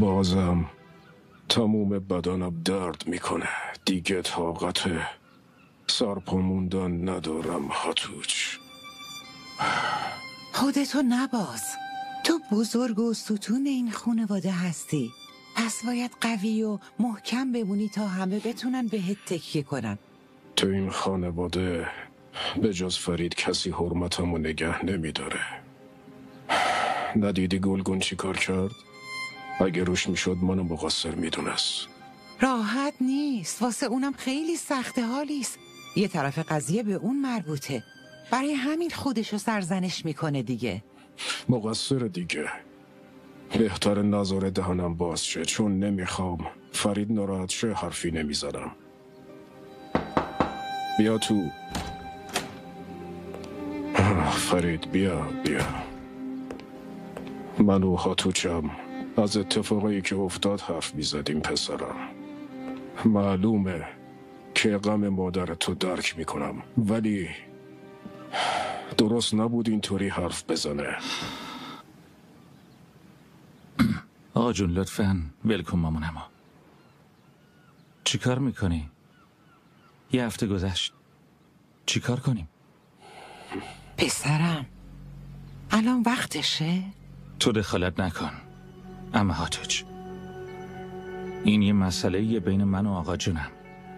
بازم تموم بدنم درد میکنه. دیگه طاقت سرپا موندن ندارم هاتوچ. خودتو نباز. تو بزرگ و ستون این خانواده هستی، پس باید قوی و محکم بمونی تا همه بتونن بهت تکیه کنن. تو این خانواده به جز فرید کسی حرمتمو نگه نمیداره. ندیدی گلگون چی کار کرد؟ اگه روش میشد منو مقصر میدونست. راحت نیست، واسه اونم خیلی سخته حالیست. یه طرف قضیه به اون مربوطه، برای همین خودشو سرزنش میکنه دیگه. مقصر دیگه. بهتر نظر دهنم باز شه، چون نمیخوام فرید ناراحت شه. حرفی نمیزنم. بیا تو. فرید بیا. من و هاتوچم از اتفاقی که افتاد حرف میزدیم پسرم. معلومه که غم مادر تو درک میکنم، ولی درست نبود اینطوری حرف بزنه. آقا جون لطفاً ولکن مامانمو. چی کار میکنی؟ یه هفته گذشت، چی کار کنیم؟ پسرم الان وقتشه؟ تو دخالت نکن. اما هاتوچ، این یه مسئله بین من و آقا جونم.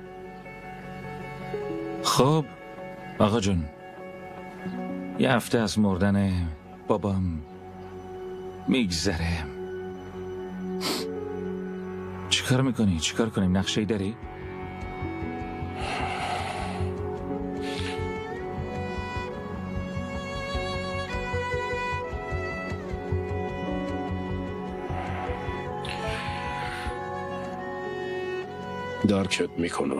خب آقا جون، یه هفته از مردن بابام میگذره. چی کار میکنی؟ چی کار کنیم؟ نقشه‌ای داری؟ درکت میکنم.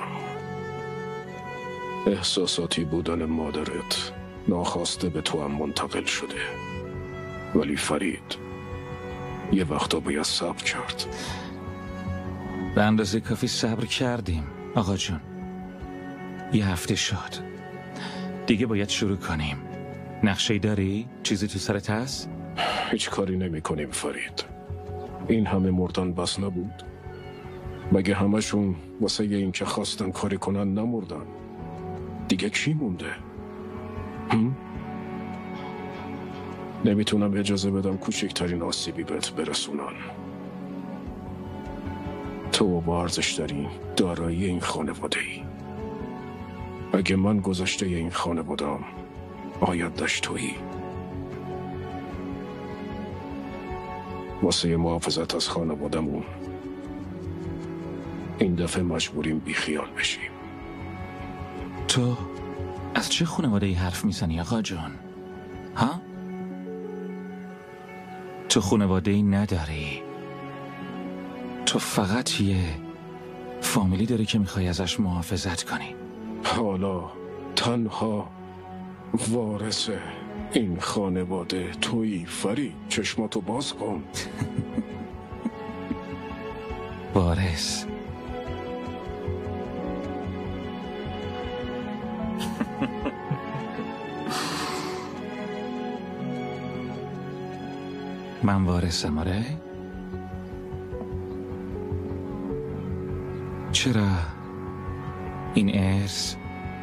احساساتی بودن مادرت ناخواسته به تو هم منتقل شده، ولی فرید یه وقتا باید صبر کرد. به اندازه کافی صبر کردیم آقا جون. یه هفته شد، دیگه باید شروع کنیم. نقشه‌ای داری؟ چیزی تو سرت هست؟ هیچ کاری نمی کنیم فرید. این همه مردن بس نبود؟ مگه همشون واسه این که خواستن کاری کنن نمردن؟ دیگه کی مونده؟ نمیتونم اجازه بدم کوچکترین آسیبی بهت برسونن. تو با ارزش داری دارایی این خانواده ای. اگه من گذشته این خانواده‌ام، آینده‌اش تویی. واسه محافظت از خانواده‌مون این دفعه مجبوریم بیخیال بشیم. تو از چه خانواده‌ای حرف میزنی آقا جون؟ ها؟ تو خانواده‌ای نداری. تو فقط یه فامیلی داری که میخوای ازش محافظت کنی. حالا تنها وارث این خانواده تویی فرید. چشماتو باز کن. وارث؟ من وارثم آره؟ چرا این ارث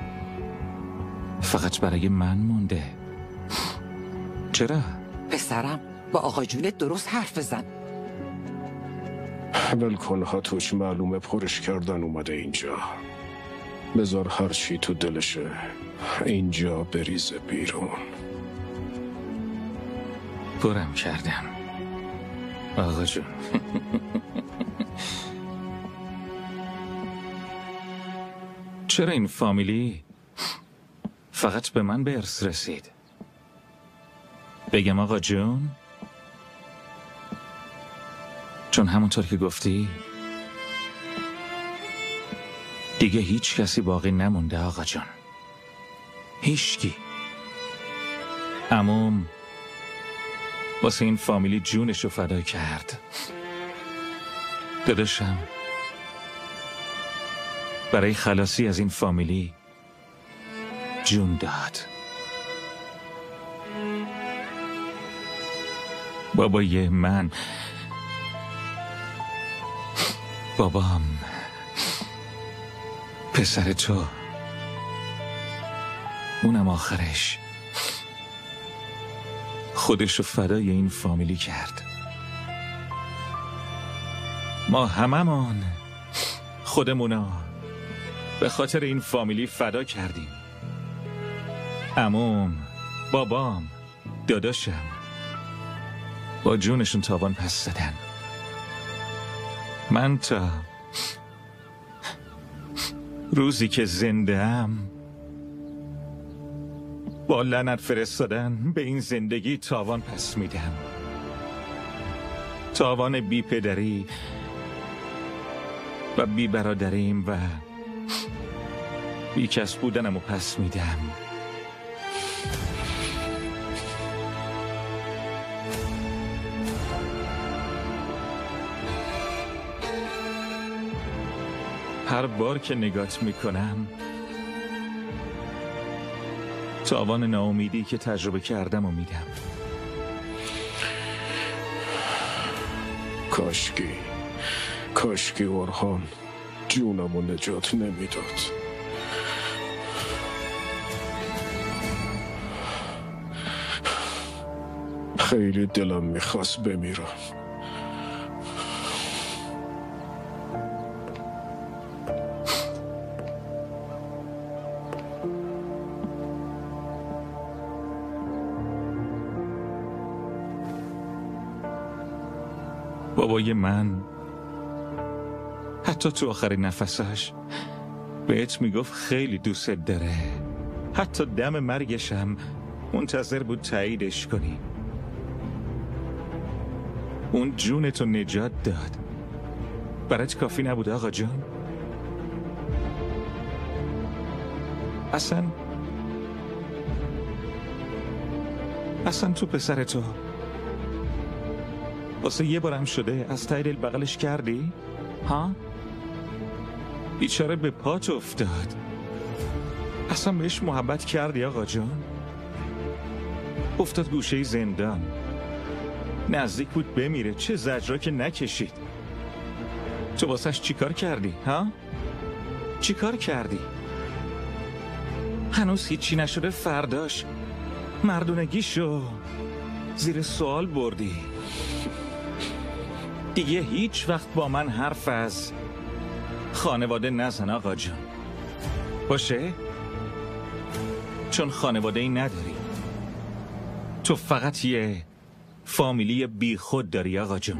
فقط برای من مونده؟ چرا؟ پسرم با آقا جونت درست حرف بزن. ولکن هاتوش، معلومه پرش کردن اومده اینجا. بذار هر چی تو دلشه اینجا بریزه بیرون. پرم کردم آقا جون. چرا این فامیلی فقط به من به ارث رسید؟ بگم آقا جون؟ چون همونطور که گفتی دیگه هیچ کسی باقی نمونده آقا جون. هیچکی. عموم واسه این فامیلی جونشو فدا کرد. داداشم برای خلاصی از این فامیلی جون داد. بابای من بابام، پسر تو، اونم آخرش خودشو فدای این فامیلی کرد. ما هممون خودمونو به خاطر این فامیلی فدا کردیم. عموم، بابام، داداشم با جونشون تاوان پس زدن. من تا روزی که زنده‌ام با لعنت فرستادن به این زندگی تاوان پس میدم. تاوان بی پدری و بی برادریم و بی کس بودنمو پس میدم. هر بار که نگات میکنم تاوان ناامیدی که تجربه کردم و میدم. کاشکی اورهان جونمو نجات نمیداد. خیلی دلم میخواست بمیرم. بابای من حتی تو آخرین نفسش بهت میگفت خیلی دوست داره. حتی دم مرگشم منتظر بود تاییدش کنی. اون جونتو نجات داد. برات کافی نبود آقا جان؟ اصلا تو پسر تو واسه یه بارم شده از ته دل بغلش کردی؟ ها؟ بیچاره به پات افتاد. اصلا بهش محبت کردی آقا جان؟ افتاد گوشه زندان، نزدیک بود بمیره، چه زجرا که نکشید. تو واسهش چی کار کردی؟ ها؟ چی کار کردی؟ هنوز هیچی نشده فرداش مردونگیشو زیر سوال بردی. دیگه هیچ وقت با من حرف از خانواده نزن آقا جان، باشه؟ چون خانواده ای نداری. تو فقط یه فامیلی بی خود داری آقا جان.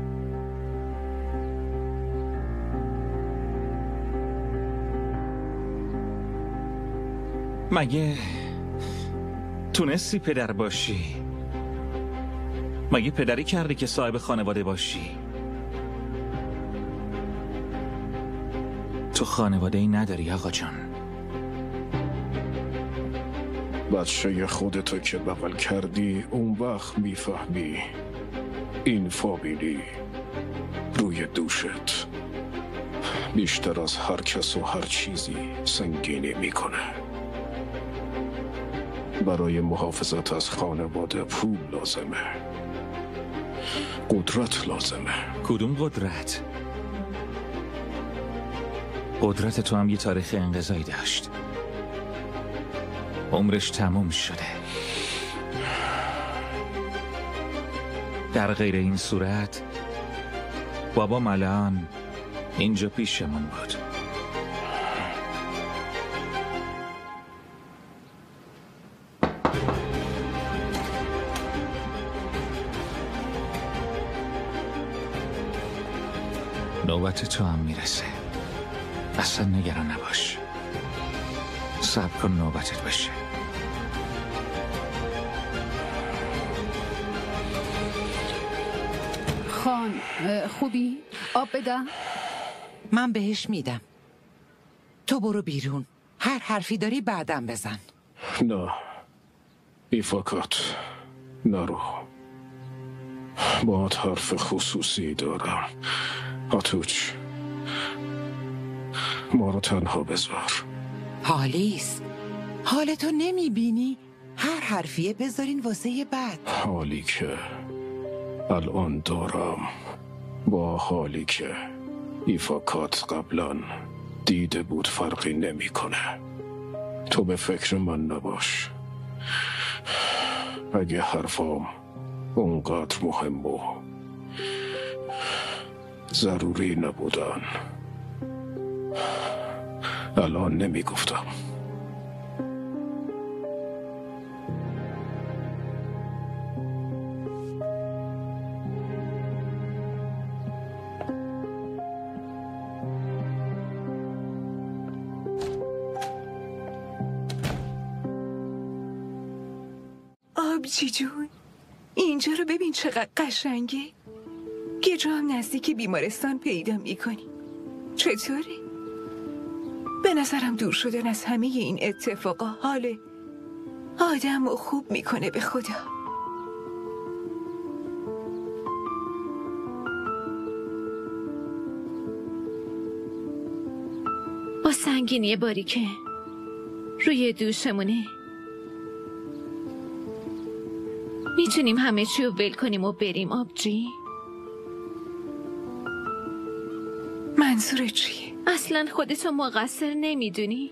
مگه تونستی پدر باشی؟ مگه پدری کردی که صاحب خانواده باشی؟ تو خانواده ای نداری آقا جان. بچه خودتو که بغل کردی اون وقت میفهمی این فامیلی روی دوشت بیشتر از هر کس و هر چیزی سنگینی میکنه. برای محافظت از خانواده پول لازمه، قدرت لازمه. کدوم قدرت؟ قدرت تو هم یه تاریخ انقضایی داشت، عمرش تموم شده. در غیر این صورت بابا الان اینجا پیشمون بود. نوبت تو هم میرسه، اصلا نگران نباش. صبر کن نوبتت بشه. خان خوبی؟ آب بدم؟ من بهش میدم. تو برو بیرون، هر حرفی داری بعدم بزن. نه ایفاکات نرو، باید حرف خصوصی دارم. آتوچ ما رو تنها بذار. حالیست، حالتو نمیبینی؟ هر حرفیه بذارین واسه بعد. حالی که الان دارم با حالی که ایفاکات قبلا دیده بود فرقی نمیکنه. تو به فکر من نباش. اگه حرفام اونقدر مهم و ضروری نبودن الان نمیگفتم. آبجی جون، اینجا رو ببین چقدر قشنگه. یه جا هم نزدیک بیمارستان پیدا میکنی. چطوری؟ به نظرم دور شدن از همه این اتفاقا حال آدم رو خوب میکنه به خدا. با سنگینی باری که روی دوشمونه میتونیم همه چی رو ول کنیم و بریم آبجی؟ منظور چیه؟ اصلا خودتو مقصر نمیدونی؟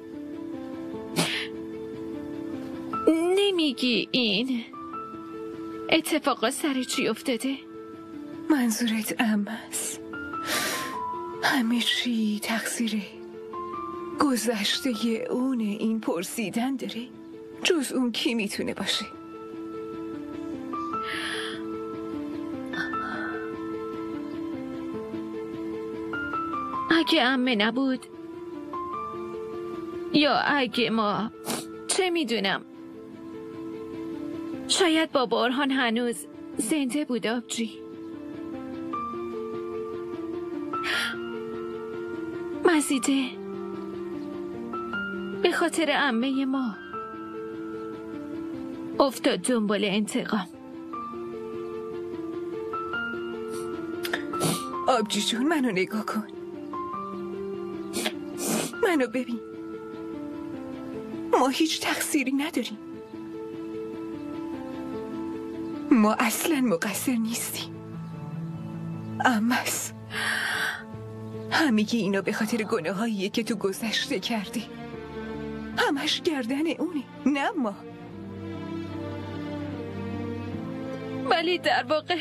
نمیگی این اتفاقا سر چی افتاده؟ منظورت است؟ همه چی تقصیر گذشته اونه؟ این پرسیدن داره؟ جز اون کی میتونه باشه؟ اگه عمه نبود یا اگه ما، چه میدونم، شاید بابا ارهان هنوز زنده بود آبجی. مزیده به خاطر عمه ما افتاد دنبال انتقام. آبجی جون منو نگاه کن، منو ببین. ما هیچ تقصیری نداریم. ما اصلا مقصر نیستیم. اماس همگی اینا به خاطر گناهاییه که تو گذشته کردی. همش گردن اونه، نه ما. ولی در واقع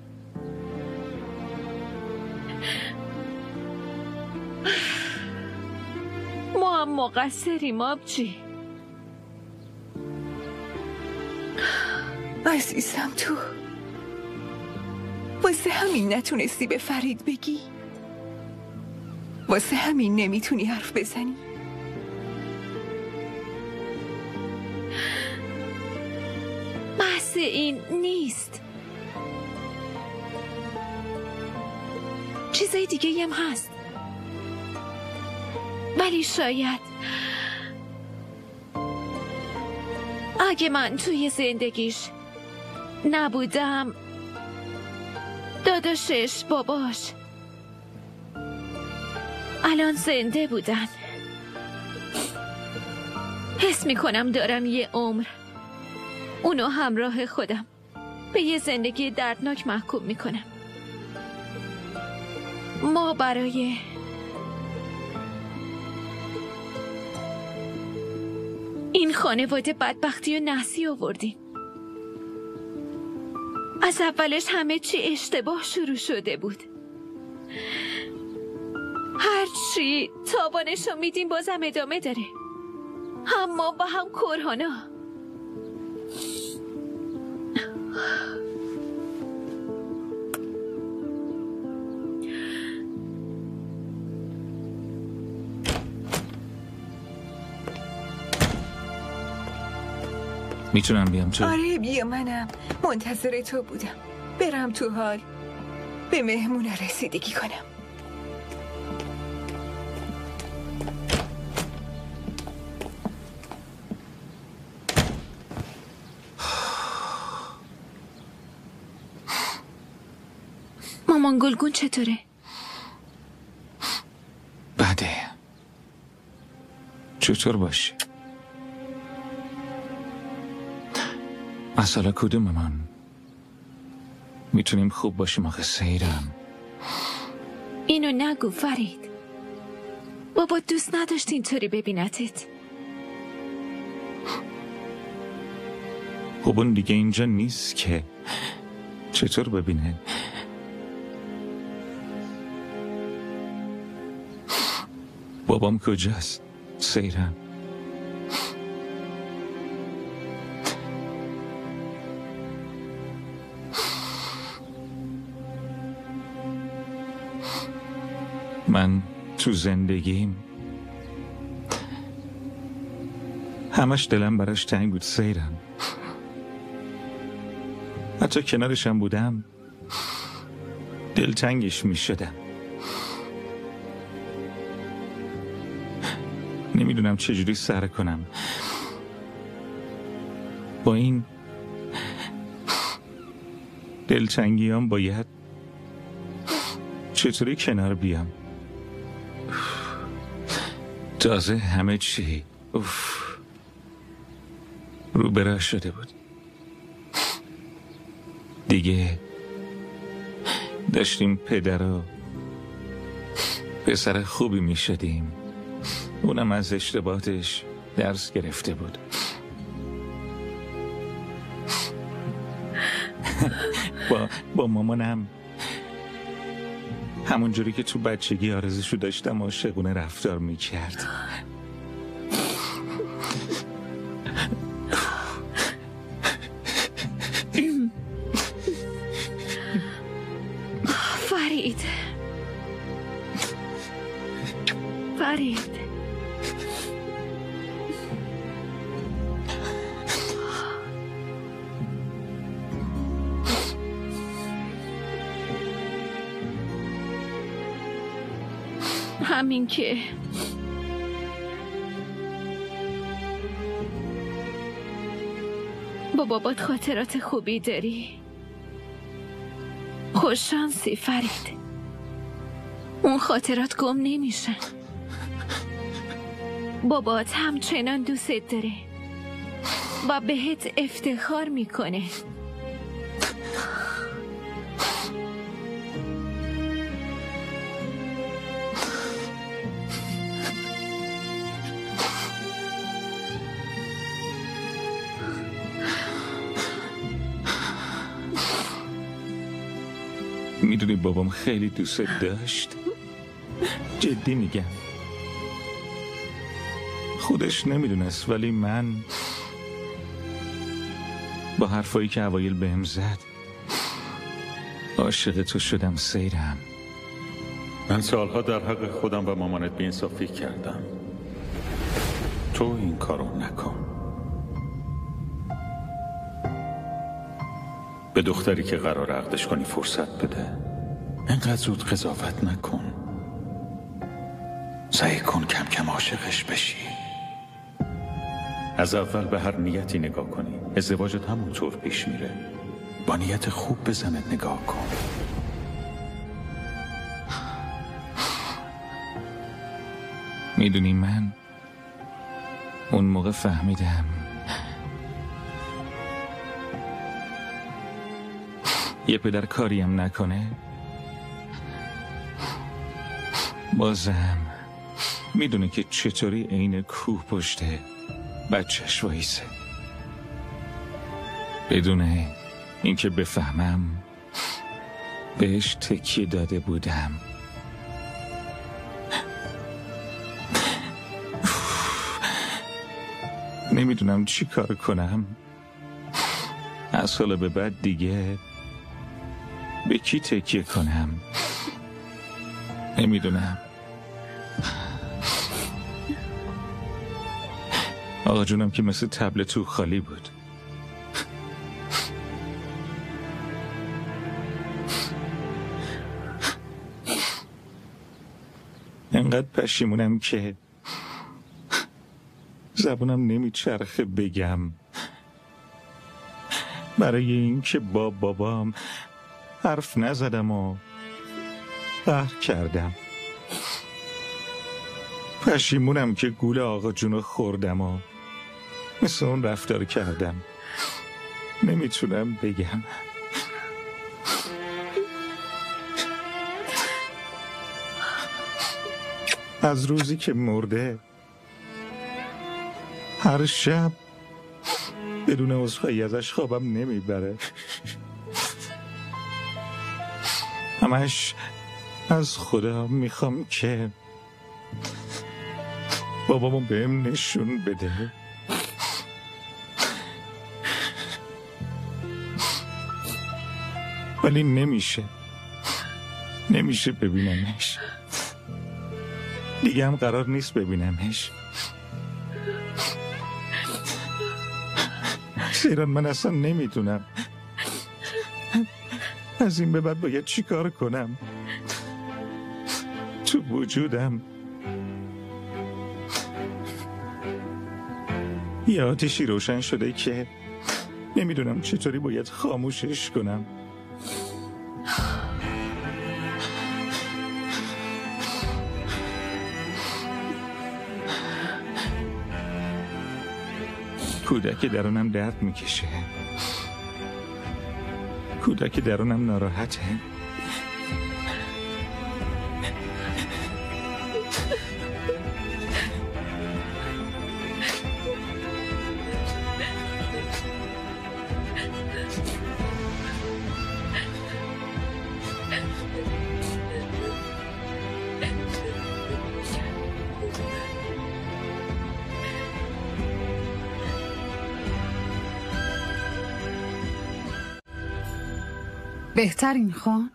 ما هم مقصریم آبجی. عزیزم، تو واسه همین نتونستی به فرید بگی؟ واسه همین نمیتونی حرف بزنی؟ بحث این نیست. چیزای دیگه هم هست. ولی شاید اگه من توی زندگیش نبودم، داداشش، باباش الان زنده بودن. حس میکنم دارم یه عمر اونو همراه خودم به یه زندگی دردناک محکوم میکنم. ما برای این خانواده بدبختی و نحسی آوردیم. از اولش همه چی اشتباه شروع شده بود. هر چی تاوانشو میدیم بازم ادامه داره. هم ما و هم کرهانا. میتونم بیام تو؟ آره بیا، منم منتظر تو بودم. برم تو حال به مهمون رسیدگی کنم. مامان گلگون چطوره؟ بده. چطور باشی؟ مسئله کدوممان؟ میتونیم خوب باشیم آخه سیرم. اینو نگو فرید. بابا دوست نداشت اینطوری ببینتت. خب اون دیگه اینجا نیست که چطور ببینه؟ بابام کجاست؟ سیرم. من تو زندگیم همش دلم براش تنگ بود سیرم. حتی کنارشم بودم دلتنگش می شدم. نمیدونم چجوری سر کنم با این دلتنگیام. باید چطوری کنار بیام؟ تازه همه چی رو به راه شده بود. دیگه داشتیم پدر و پسر خوبی می شدیم. اونم از اشتباهاتش درس گرفته بود. با مامانم همون جوری که تو بچگی آرزوشو داشتم عاشقونه رفتار می کرد. فرید همین که با بابات خاطرات خوبی داری. خوششانسی فرید. اون خاطرات گم نمیشن. بابات همچنان دوست داره و بهت افتخار میکنه. میدونی بابام خیلی دوست داشت. جدی میگم. خودش نمیدونست ولی من با حرفایی که اوایل بهم زد عاشق تو شدم سیرم. من سالها در حق خودم و مامانت بی‌انصافی کردم. تو این کارو نکن. به دختری که قرار عقدش کنی فرصت بده. انقدر زود قضاوت نکن. سعی کن کم کم عاشقش بشی. از اول به هر نیتی نگاه کنی ازدواجت همونطور پیش میره. با نیت خوب به زنت نگاه کن. میدونی من اون موقع فهمیدم یه پدر کاریم نکنه بازم میدونه که چطوری عین کوه پشته بچهش وایسه. بدون اینکه بفهمم بهش تکیه داده بودم. نمیدونم چی کار کنم. از حالا به بعد دیگه به کی تکیه کنم نمیدونم. آقا جونم که مثل تبل تو خالی بود. انقدر پشیمونم که زبونم نمیچرخه بگم. برای این که با بابام حرف نزدم و قهر کردم. پشیمونم که گول آقا جونو خوردم و مثل اون رفتار کردم. نمیتونم بگم. از روزی که مرده هر شب بدون عذرخواهی ازش خوابم نمیبره. همش از خدا میخوام که بابامو بهم نشون بده. ولی نمیشه ببینمش. دیگه هم قرار نیست ببینمش. زیرا من اصلا نمیدونم از این به بعد باید چی کار کنم. تو وجودم یه آتشی روشن شده که نمیدونم چطوری باید خاموشش کنم. کودک درونم درد میکشه. کودک درونم ناراحته. بهترین خان؟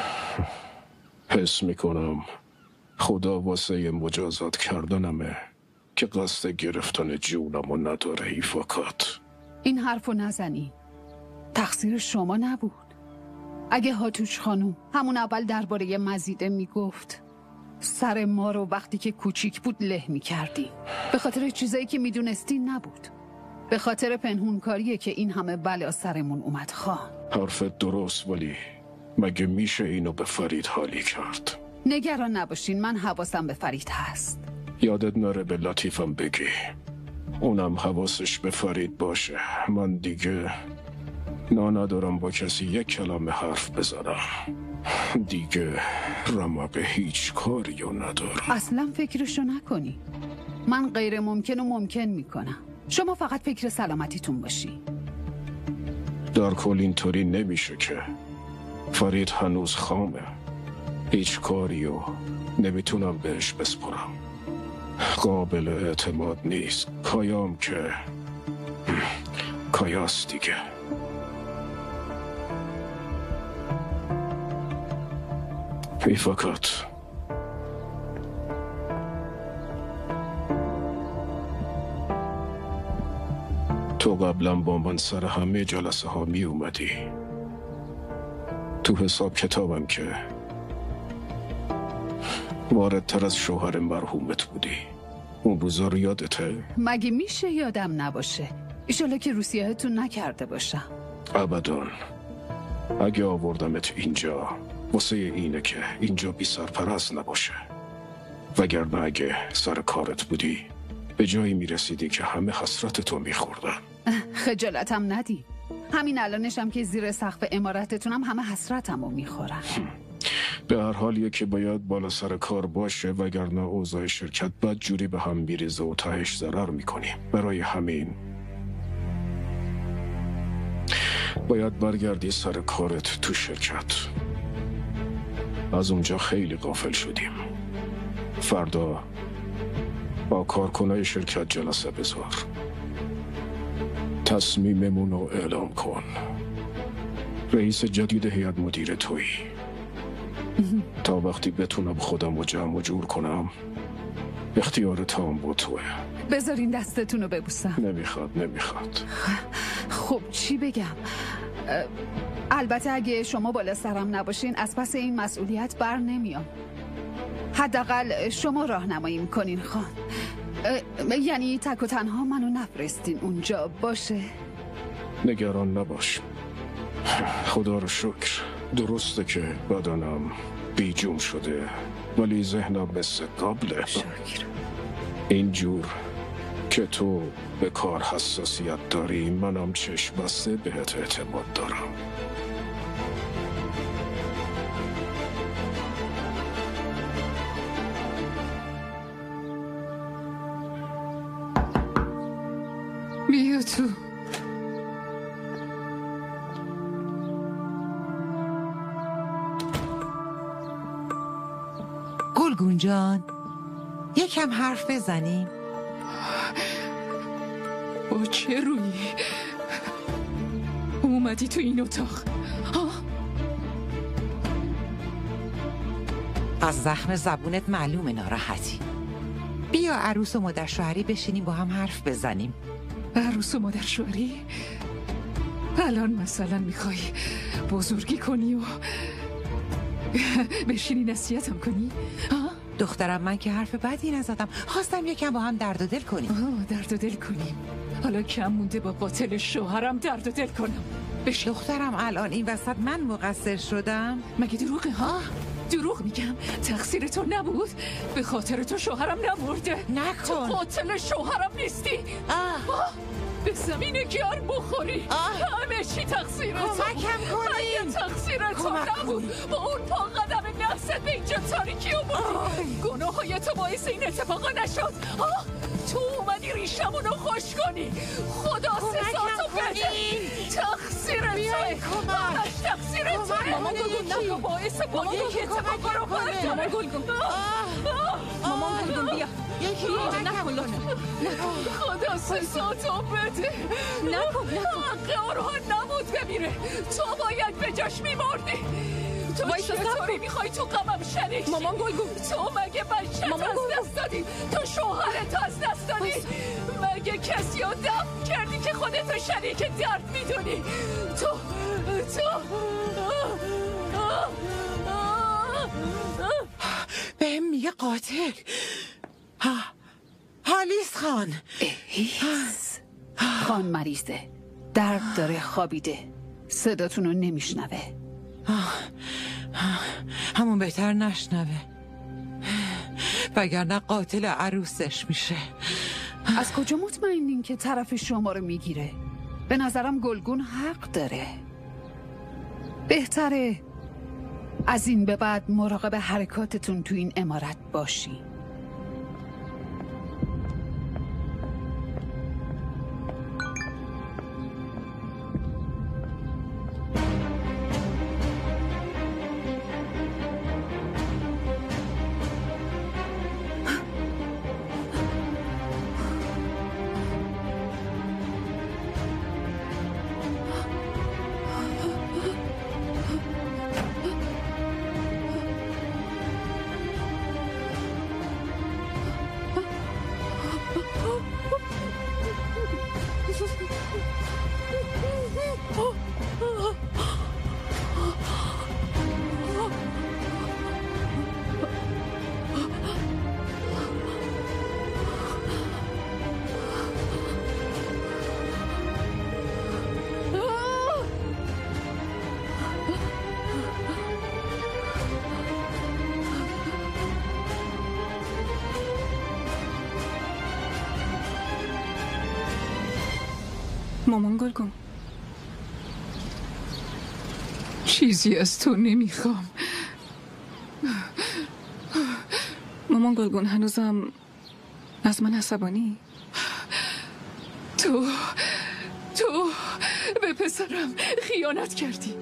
حس میکنم خدا واسه مجازات کردنمه که قصد گرفتن جونمو نداره. ای فقط این حرفو نزنی. تقصیر شما نبود. اگه هاتوش خانوم همون اول درباره مزیده میگفت سر ما رو وقتی که کوچیک بود له میکردی. به خاطر چیزایی که میدونستی نبود. به خاطر پنهونکاریه که این همه بلا سرمون اومد. خان حرفت درست، ولی مگه میشه اینو به فرید حالی کرد؟ نگران نباشین، من حواسم به فرید هست. یادت نره به لطیفم بگی اونم حواسش به فرید باشه. من دیگه ندارم با کسی یک کلمه حرف بزنم. دیگه رمق هیچ کاریو ندارم. اصلا فکرشو نکنی. من غیر ممکن و ممکن میکنم. شما فقط فکر سلامتیتون باشی. در کل اینطوری نمیشه که. فرید هنوز خامه. هیچ کاریو نمیتونم بهش بسپرم. قابل اعتماد نیست. کایام که کایاست دیگه. ای فقط تو قبلا با من سر همه جلسه ها می اومدی. تو حساب کتابم که واردتر از شوهر مرحومت بودی. اون روزا رو یادته؟ مگه میشه یادم نباشه؟ ایشالا که روسیه‌تون نکرده باشم. ابداً. اگه آوردمت اینجا واسه اینه که اینجا بی سرپرست نباشه. وگرنه اگه سر کارت بودی به جایی میرسیدی که همه حسرتتو میخوردن. خجالتم ندی. همین الانشم که زیر سقف عمارتتونم همه حسرتمو میخورن. به هر حال که باید بالا سر کار باشه، وگرنه اوضاع شرکت بد جوری به هم میریزه و تهش ضرر میکنیم. برای همین باید برگردی سر کارت تو شرکت. از اونجا خیلی غافل شدیم. فردا با کارکنای شرکت جلسه بذار. تصمیممون رو اعلام کن. رئیس جدید هیئت مدیره تویی. تا وقتی بتونم خودم رو جمع و جور کنم اختیار تام با توه. بذارین دستتون رو ببوسم. نمیخواد. خب چی بگم؟ البته اگه شما بالا سرم نباشین از پس این مسئولیت بر نمیام. حداقل شما راهنمایی میکنین خان. یعنی تک و تنها منو نفرستین اونجا، باشه؟ نگران نباش. خدا رو شکر. درسته که بدنم بیجون شده ولی ذهنم مثل قبله. شکر. اینجور که تو به کار حساسیت داری منم چشم بسته بهت اعتماد دارم. تو گلگون جان، یکم حرف بزنیم. با چه رویی اومدی تو این اتاق؟ از زخم زبونت معلومه ناراحتی. بیا عروس و مادر شوهری بشینیم با هم حرف بزنیم. عروس و مادر شوهری؟ الان مثلا میخوای بزرگی کنی و بشینی نصیحتم کنی؟ دخترم، من که حرف بدی نزدم، خواستم یکم با هم درد و دل کنیم. درد و دل کنیم؟ حالا کم مونده با قاتل شوهرم درد و دل کنم. دخترم، الان این وسط من مقصر شدم؟ مگه دروغه ها؟ دروغ میگم؟ تقصیر تو نبود؟ به خاطر تو شوهرم نمرده؟ نکن. تو قاتل شوهرم نیستی؟ به زمین گرم بخوری. همه چی تقصیر تو. کمکم کنین. اگه تقصیر تو نبود با اون پا قدم نفست به اینجا تاریکی آوردی. گناه های تو باعث این اتفاقا نشد. تو اومدی ریشمونو خوش کنی. خدا سزا تو بده. تقصیر توه. همش تقصیر توه. مامان گلگون باعث با یک اتفاقا رو کنه. مامان گلگون بیا. نکن. خدا سزا تو بده. نکن. حق اونها نبود بمیره. تو باید به جاش میمردی. تو چطوری میخوای تو غمم شریک؟ مامان گلگون، تو مگه بچه‌ت از دست دادی؟ تو شوهرت از دست دادی؟ مگه کسی رو دفن کردی که خودتو شریک درد میدونی؟ تو بهم میگه قاتل. حالیس خان. خان مریضه، درد داره، خوابیده، صداتونو نمیشنوه. همون بهتر نشنوه، وگرنه قاتل عروسش میشه. از کجا مطمئنین که طرف شما رو میگیره؟ به نظرم گلگون حق داره. بهتره از این به بعد مراقب حرکاتتون تو این عمارت باشی. مامان گلگون، چیزی از تو نمیخوام. مامان گلگون، هنوزم از من عصبانی؟ تو به پسرم خیانت کردی.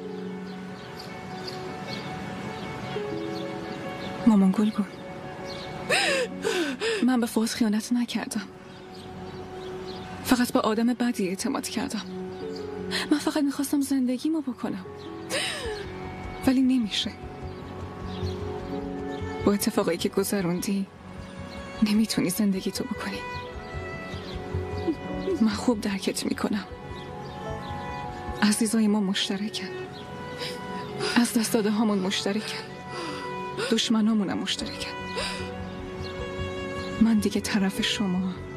مامان گلگون، من به فوز خیانت نکردم، فقط به آدم بدی اعتماد کردم. من فقط میخواستم زندگیمو بکنم، ولی نمیشه. با اتفاقایی که گذروندی نمیتونی زندگی تو بکنی. من خوب درکت میکنم. عزیزای ما مشترکن، از دست داده هامون مشترکن، دشمنامونم مشترکن. من دیگه طرف شما